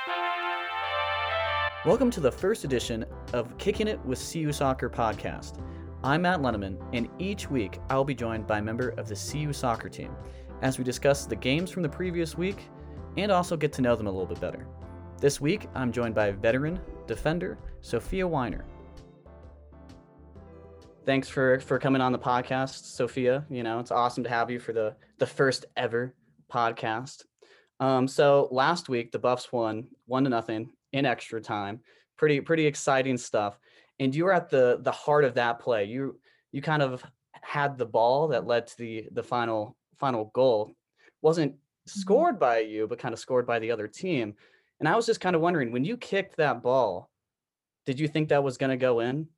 Welcome to the first edition of Kicking It with CU Soccer podcast. I'm Matt Lenneman, and each week I'll be joined by a member of the CU soccer team as we discuss the games from the previous week and also get to know them a little bit better. This week I'm joined by veteran defender Sophia Weiner. Thanks for coming on the podcast, Sophia. You know, it's awesome to have you for the first ever podcast. So last week the Buffs won 1-0 in extra time. Pretty exciting stuff. And you were at the heart of that play. You kind of had the ball that led to the final goal. Wasn't scored by you, but kind of scored by the other team. And I was just kind of wondering, when you kicked that ball, did you think that was going to go in?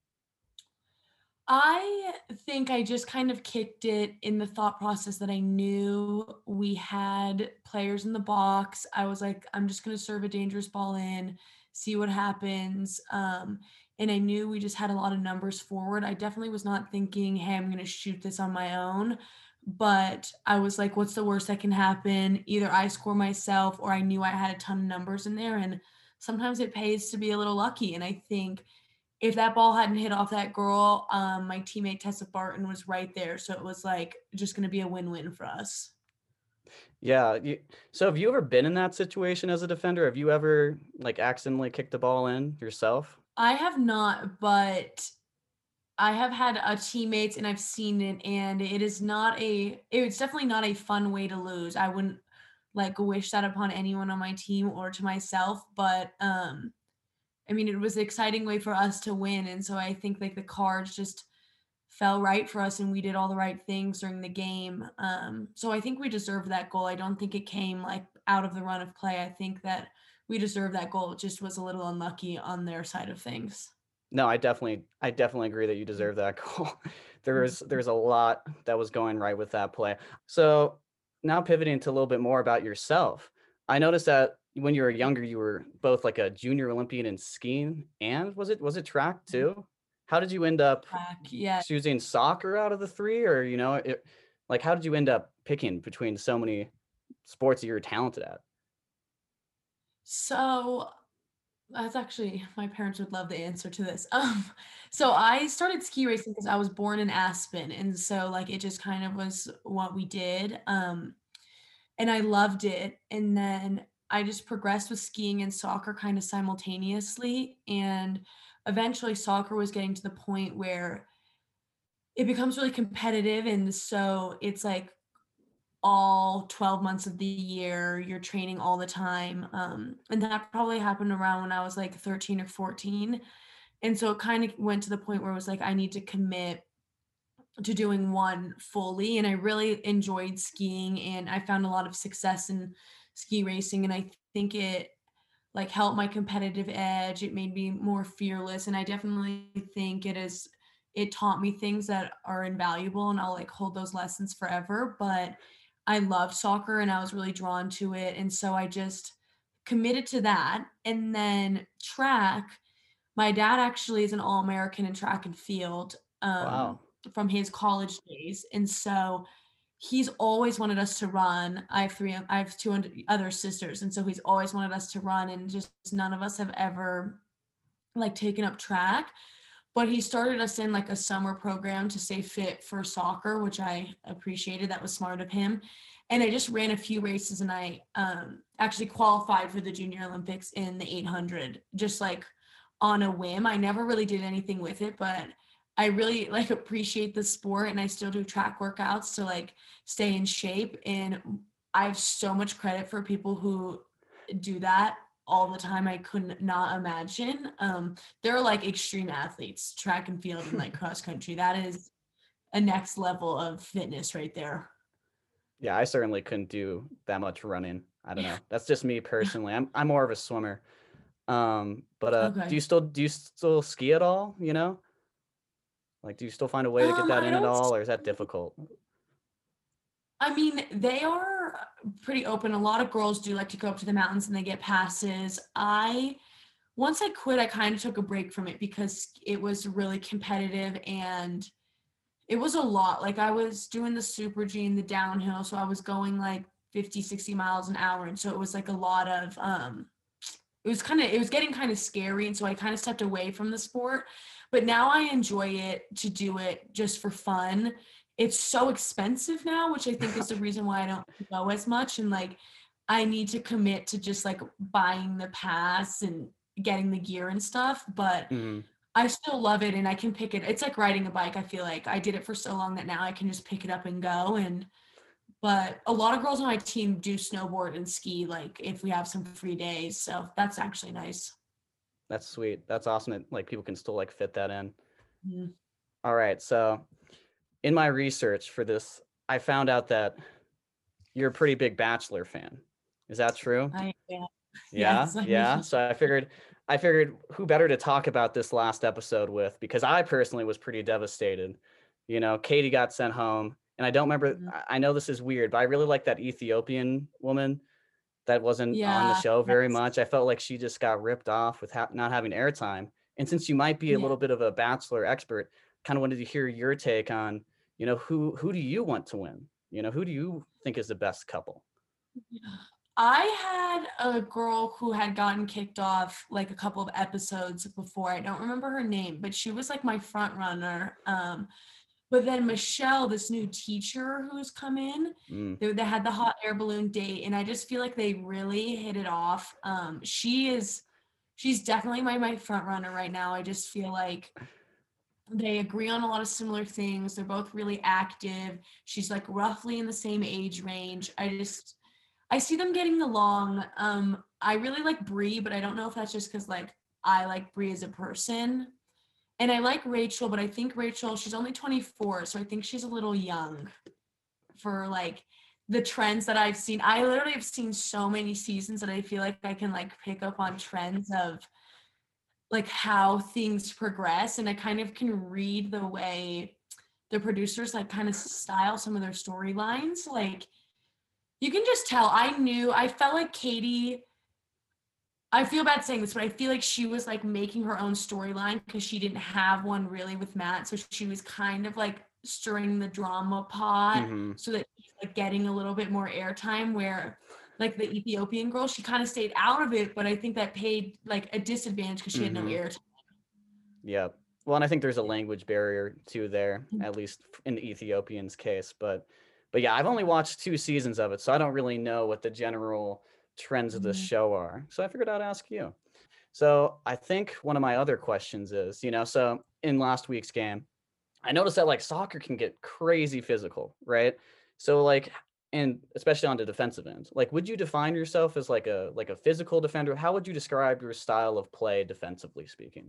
I think I just kind of kicked it in the thought process that I knew we had players in the box. I was like, I'm just going to serve a dangerous ball in, see what happens. And I knew we just had a lot of numbers forward. I definitely was not thinking, hey, I'm going to shoot this on my own. But I was like, what's the worst that can happen? Either I score myself or I knew I had a ton of numbers in there. And sometimes it pays to be a little lucky. And I think if that ball hadn't hit off that girl, my teammate Tessa Barton was right there. So it was like just going to be a win-win for us. Yeah. So have you ever been in that situation as a defender? Have you ever like accidentally kicked the ball in yourself? I have not, but I have had teammates and I've seen it, and it's definitely not a fun way to lose. I wouldn't like wish that upon anyone on my team or to myself, but I mean, it was an exciting way for us to win. And so I think like the cards just fell right for us and we did all the right things during the game. So I think we deserved that goal. I don't think it came like out of the run of play. I think that we deserved that goal. It just was a little unlucky on their side of things. No, I definitely agree that you deserve that goal. There's a lot that was going right with that play. So now pivoting to a little bit more about yourself. I noticed that when you were younger, you were both like a junior Olympian in skiing and was it track too? How did you end up Yeah. choosing soccer out of the three, or like how did you end up picking between so many sports that you're talented at? So that's actually, my parents would love the answer to this. So I started ski racing because I was born in Aspen, and so like it just kind of was what we did. And I loved it. And then I just progressed with skiing and soccer kind of simultaneously. And eventually, soccer was getting to the point where it becomes really competitive. And so it's like all 12 months of the year, you're training all the time. And that probably happened around when I was like 13 or 14. And so it kind of went to the point where it was like, I need to commit to doing one fully. And I really enjoyed skiing and I found a lot of success in ski racing. And I think it like helped my competitive edge. It made me more fearless. And I definitely think it taught me things that are invaluable and I'll like hold those lessons forever. But I loved soccer and I was really drawn to it. And so I just committed to that. And then track, my dad actually is an All-American in track and field. Wow. From his college days. And so he's always wanted us to run. I have two other sisters. And so he's always wanted us to run, and just none of us have ever like taken up track. But he started us in like a summer program to stay fit for soccer, which I appreciated. That was smart of him. And I just ran a few races and I actually qualified for the Junior Olympics in the 800, just like on a whim. I never really did anything with it, but I really like appreciate the sport and I still do track workouts to like stay in shape. And I have so much credit for people who do that all the time. I could not imagine. They're like extreme athletes, track and field and like cross country. That is a next level of fitness right there. Yeah, I certainly couldn't do that much running. I don't know. That's just me personally. I'm more of a swimmer. But Okay. do you still ski at all, you know? Like do you still find a way to get that I in at don't all, or is that difficult? I mean, they are pretty open. A lot of girls do like to go up to the mountains and they get passes. Once I quit, I kind of took a break from it because it was really competitive and it was a lot. Like I was doing the Super G and the downhill, so I was going like 50, 60 miles an hour. And so it was like a lot of it was getting kind of scary, and so I kind of stepped away from the sport. But now I enjoy it to do it just for fun. It's so expensive now, which I think is the reason why I don't go as much, and like I need to commit to just like buying the pass and getting the gear and stuff, but Mhm. I still love it and I can pick it. It's like riding a bike. I feel like I did it for so long that now I can just pick it up and go. And but a lot of girls on my team do snowboard and ski like if we have some free days. So that's actually nice. That's sweet. That's awesome that like people can still like fit that in. Mhm. All right. So in my research for this, I found out that you're a pretty big Bachelor fan. Is that true? Yeah. Yeah, Yes, I yeah. am. So I figured who better to talk about this last episode with because I personally was pretty devastated. You know, Katie got sent home, and I don't remember. Mhm. I know this is weird, but I really like that Ethiopian woman that wasn't on the Yeah. show very Yes. much. I felt like she just got ripped off with not having airtime. And since you might be a Yeah. little bit of a Bachelor expert, kind of wanted to hear your take on, who do you want to win? Who do you think is the best couple? I had a girl who had gotten kicked off like a couple of episodes before. I don't remember her name, but she was like my front runner. But then Michelle, this new teacher who's come in, Mm, they had the hot air balloon date, and I just feel like they really hit it off. She's definitely my front runner right now. I just feel like they agree on a lot of similar things. They're both really active. She's like roughly in the same age range. I see them getting along. I really like Brie, but I don't know if that's just because like I like Brie as a person. And I like Rachel, but I think Rachel, she's only 24, so I think she's a little young for like the trends that I've seen. I literally have seen so many seasons that I feel like I can like pick up on trends of like how things progress, and I kind of can read the way the producers like kind of style some of their storylines. Like you can just tell. I felt like Katie, I feel bad saying this, but I feel like she was like making her own storyline because she didn't have one really with Matt. So she was kind of like stirring the drama pot hmm so that she's like getting a little bit more airtime where like the Ethiopian girl, she kind of stayed out of it, but I think that paid like a disadvantage because she had no hmm airtime. Yeah. Well, and I think there's a language barrier too there, at least in the Ethiopians' case. But yeah, I've only watched 2 seasons of it, so I don't really know what the general trends of the Mhm. show are. So I figured I'd ask you. So I think one of my other questions is, so in last week's game, I noticed that like soccer can get crazy physical, right? So like, and especially on the defensive end, like, would you define yourself as like a physical defender? How would you describe your style of play defensively speaking?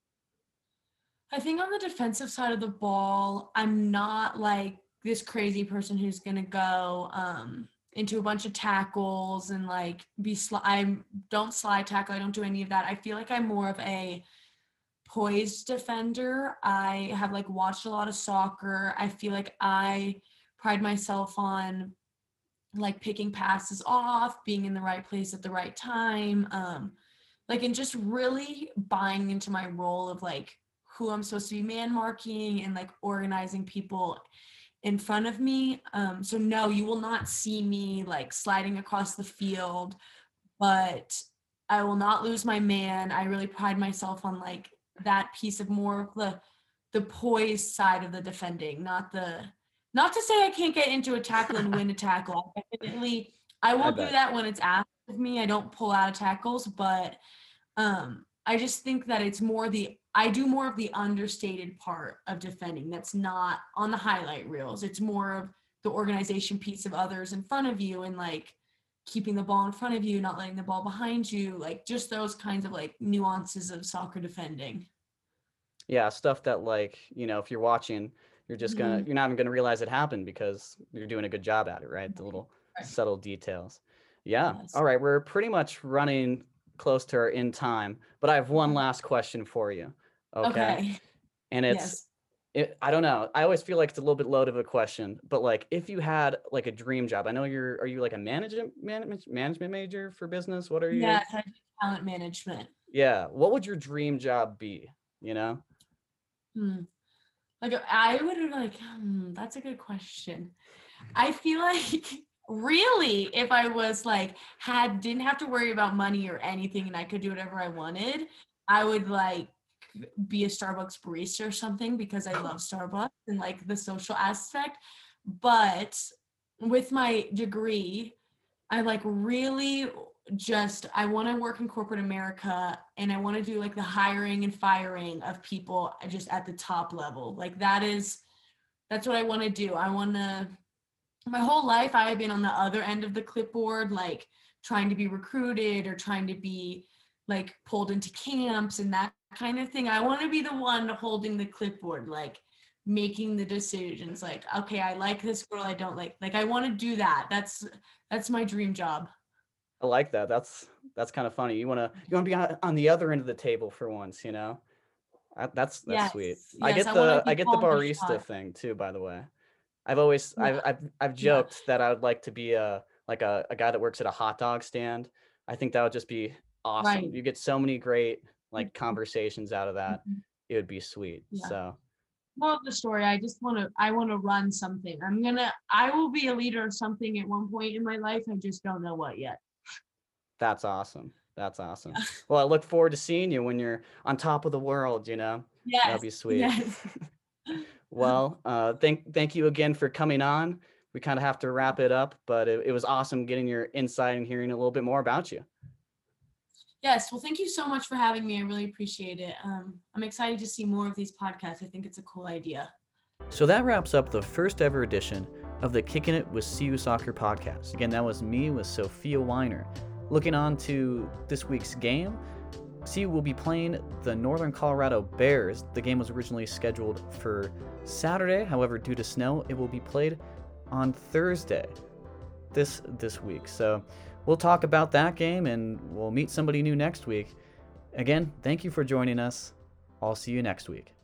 I think on the defensive side of the ball, I'm not like this crazy person who's gonna go into a bunch of tackles and like I don't slide tackle. I don't do any of that. I feel like I'm more of a poised defender. I have like watched a lot of soccer. I feel like I pride myself on like picking passes off, being in the right place at the right time. Like and just really buying into my role of like who I'm supposed to be man marking and like organizing people in front of me. So no, you will not see me like sliding across the field, but I will not lose my man. I really pride myself on like that piece of more of the poised side of the defending, not to say I can't get into a tackle and win a tackle. I I will do bet. that when it's asked of me. I don't pull out of tackles, but I just think that I do more of the understated part of defending that's not on the highlight reels. It's more of the organization piece of others in front of you and like keeping the ball in front of you, not letting the ball behind you, like just those kinds of like nuances of soccer defending. Yeah, stuff that like, if you're watching, Mhm. you're not even gonna realize it happened because you're doing a good job at it, right? The little Right. subtle details. Yeah. Yes. All right, we're pretty much running close to our in time, but I have one Mhm. last question for you. Okay. Okay. And Yes. I don't know. I always feel like it's a little bit loaded of a question, but like if you had like a dream job, I know are you like a management major for business? What are you? Yes, I do talent management. Yeah. What would your dream job be? You know? Hmm. Like I would have like, that's a good question. I feel like really, if I was like didn't have to worry about money or anything and I could do whatever I wanted, I would like be a Starbucks barista or something because I love Starbucks and like the social aspect. But with my degree, I like really just I want to work in corporate America and I want to do like the hiring and firing of people just at the top level. Like that's what I want to do. I want to my whole life I have been on the other end of the clipboard, like trying to be recruited or trying to be like pulled into camps and that kind of thing. I want to be the one holding the clipboard, like making the decisions, like, okay, I like this girl, I don't like I want to do that. That's my dream job. I like that. That's kind of funny. You wanna be on the other end of the table for once, That's sweet. Yes. Yes. I want to I be get the calling the barista shot. thing too, by the way. I've always Yeah. I've Yeah. joked that I would like to be a guy that works at a hot dog stand. I think that would just be awesome. Right. You get so many great like conversations out of that. Mhm. It would be sweet. Yeah. So Moral of the story, I want to run something. I will be a leader of something at one point in my life. I just don't know what yet. that's awesome. That's awesome. Yeah. Well, I look forward to seeing you when you're on top of the world. That'll Yes. be sweet. Yes. Well, thank you again for coming on. We kind of have to wrap it up, but it was awesome getting your insight and hearing a little bit more about you. Yes. Well, thank you so much for having me. I really appreciate it. I'm excited to see more of these podcasts. I think it's a cool idea. So that wraps up the first ever edition of the Kicking It with CU Soccer podcast. Again, that was me with Sophia Weiner. Looking on to this week's game, CU will be playing the Northern Colorado Bears. The game was originally scheduled for Saturday. However, due to snow, it will be played on Thursday this week. So we'll talk about that game and we'll meet somebody new next week. Again, thank you for joining us. I'll see you next week.